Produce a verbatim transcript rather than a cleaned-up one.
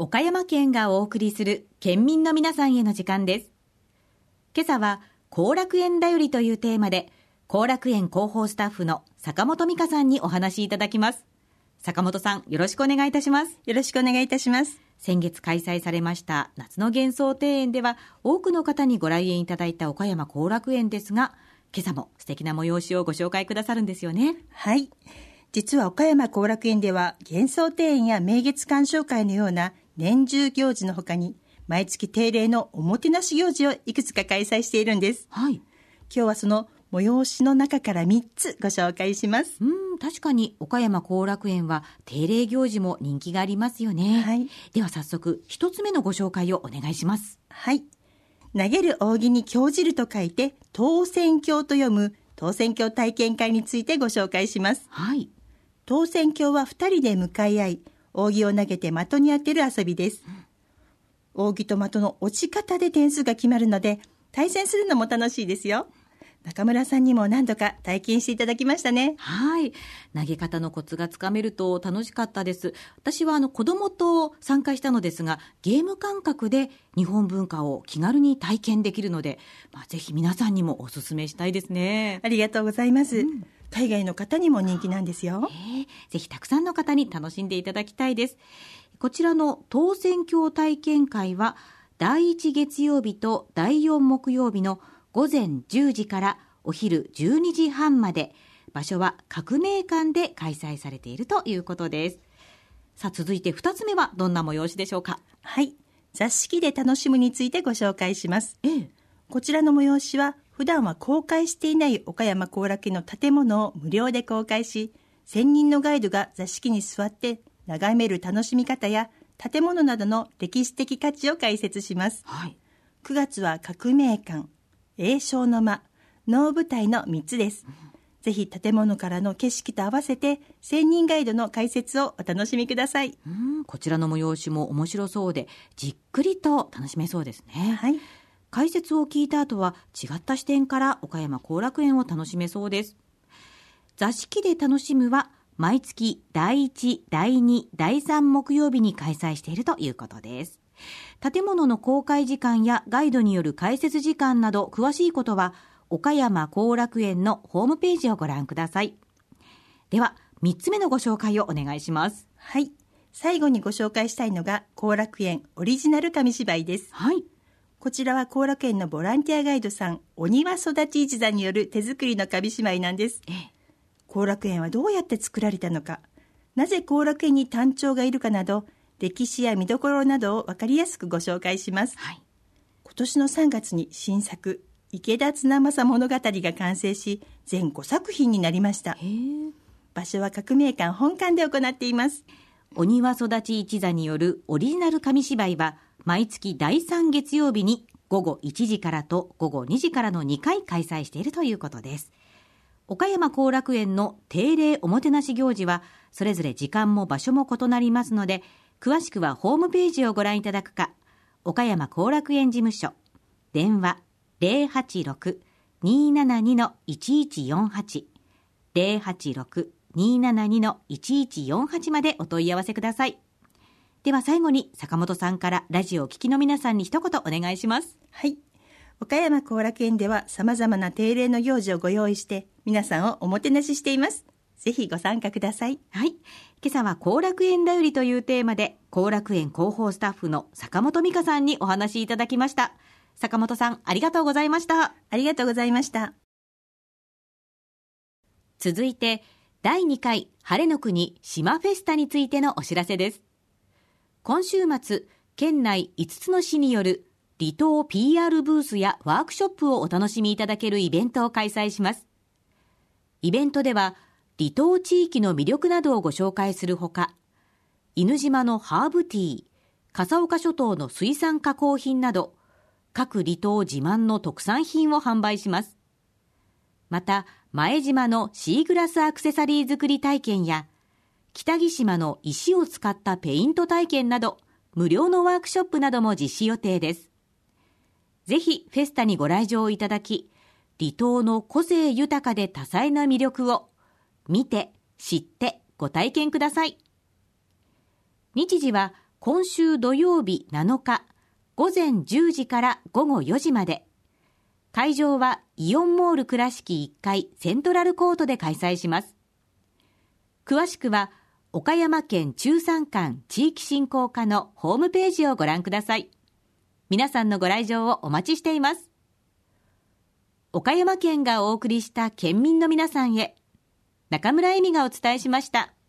岡山県がお送りする県民の皆さんへの時間です。今朝は後楽園だよりというテーマで、後楽園広報スタッフの坂本美香さんにお話しいただきます。坂本さん、よろしくお願いいたします。 よろしくお願いいたします。 先月開催されました夏の幻想庭園では、多くの方にご来園いただいた岡山後楽園ですが、今朝も素敵な催しをご紹介くださるんですよね。 はい。実は岡山後楽園では、幻想庭園や名月鑑賞会のような年中行事の他に、毎月定例のおもてなし行事をいくつか開催しているんです。 はい。 今日はその催しの中からみっつご紹介します。 うん、確かに岡山後楽園は定例行事も人気がありますよね。 はい。 では早速一つ目のご紹介をお願いします。 はい。投げる扇に興じると書いて投扇興と読む投扇興体験会についてご紹介します。 はい。 投扇興はふたりで向かい合い、扇を投げて的に当てる遊びです。うん、扇と的の落ち方で点数が決まるので、対戦するのも楽しいですよ。中村さんにも何度か体験していただきましたね。 はい。投げ方のコツがつかめると楽しかったです。私はあの子供と参加したのですが、ゲーム感覚で日本文化を気軽に体験できるので、まあ、ぜひ皆さんにもお勧めしたいですね。 ありがとうございます。うん、海外の方にも人気なんですよ。 えー、ぜひたくさんの方に楽しんでいただきたいです。こちらの投扇興体験会は、だいいち月曜日とだいよん木曜日のごぜんじゅうじからお昼じゅうにじはんまで、場所は革命館で開催されているということです。さあ、続いてふたつめはどんな催しでしょうか。 はい。座敷で楽しむについてご紹介します。 ええ、 こちらの催しは普段は公開していない岡山後楽園の建物を無料で公開し、専任のガイドが座敷に座って眺める楽しみ方や建物などの歴史的価値を解説します。 はい、 くがつは革命館、栄翔の間、能舞台のみっつです。うん、ぜひ建物からの景色と合わせて専任ガイドの解説をお楽しみください。 うん、こちらの催しも面白そうで、じっくりと楽しめそうですね。 はい。 解説を聞いた後は違った視点から岡山後楽園を楽しめそうです。座敷で楽しむは毎月だいいち、だいに、だいさん木曜日に開催しているということです。建物の公開時間やガイドによる解説時間など詳しいことは岡山後楽園のホームページをご覧ください。ではみっつめのご紹介をお願いします。 はい。最後にご紹介したいのが後楽園オリジナル紙芝居です。 はい。 こちらは後楽園のボランティアガイドさん、お庭育ち一座による手作りの紙芝居なんです。 ええ、 後楽園はどうやって作られたのか、なぜ後楽園に単調がいるかなど、歴史や見どころなどを分かりやすくご紹介します。 はい、 今年のさんがつに新作、池田綱政物語が完成し、全ごさく品になりました。 へー。 場所は革命館本館で行っています。 お庭育ち一座によるオリジナル紙芝居は、毎月だいさん月曜日にごごいちじからとごごにじからのにかい開催しているということです。岡山後楽園の定例おもてなし行事はそれぞれ時間も場所も異なりますので、詳しくはホームページをご覧いただくか、岡山後楽園事務所電話 ゼロはちろく にーななに いちいちよんはち ゼロはちろく にーななに いちいちよんはちまでお問い合わせください。では最後に坂本さんからラジオを聴きの皆さんに一言お願いします。 はい。岡山後楽園では様々な定例の行事をご用意して皆さんをおもてなししています。ぜひご参加ください。 はい。今朝は後楽園だよりというテーマで後楽園広報スタッフの坂本美香さんにお話しいただきました。坂本さん、ありがとうございました。 ありがとうございました。 続いてだいにかい晴れの国島フェスタについてのお知らせです。今週末、県内いつつの市による離島 ピーアール ブースやワークショップをお楽しみいただけるイベントを開催します。イベントでは離島地域の魅力などをご紹介するほか、犬島のハーブティー、笠岡諸島の水産加工品など各離島自慢の特産品を販売します。また前島のシーグラスアクセサリー作り体験や北木島の石を使ったペイント体験など無料のワークショップなども実施予定です。ぜひフェスタにご来場いただき、離島の個性豊かで多彩な魅力を見て、知って、ご体験ください。日時は今週土曜日なのか午前じゅうじから午後よじまで。会場はイオンモール倉敷いっかいセントラルコートで開催します。詳しくは岡山県中山間地域振興課のホームページをご覧ください。皆さんのご来場をお待ちしています。岡山県がお送りした県民の皆さんへ、中村恵美がお伝えしました。